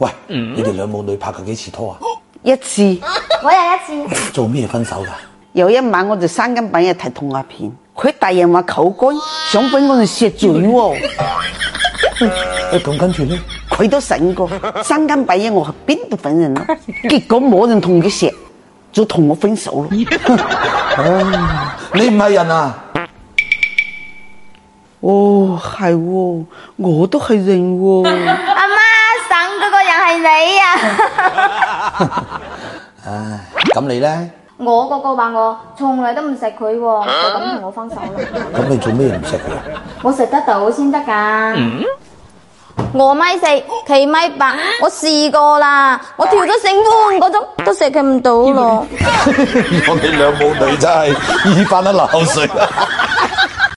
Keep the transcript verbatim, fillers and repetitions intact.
喂，你哋兩母女拍過幾次拖啊？ 一次， 我有一次。 做咩分手㗎？ 有一晚我就三更半夜睇動畫片，佢大人話口乾，想俾我哋錫嘴喎。 誒咁跟住咧， 佢都醒過，三更半夜我係邊度粉人咯？結果冇人同佢錫，就同我分手咯。 哦，你唔係人啊？ 哦，係喎，我都係人喎。 阿媽，省嗰個人係你啊！ 唉，咁你咧？ 我嗰個話我從來都唔食佢喎，就咁同我分手啦。 咁你做咩唔食佢啊？ 我食得到先得㗎。我米四，佢米八，我試過啦，我跳咗成碗嗰種都食佢唔到咯。 我哋兩母女真係易翻得流水。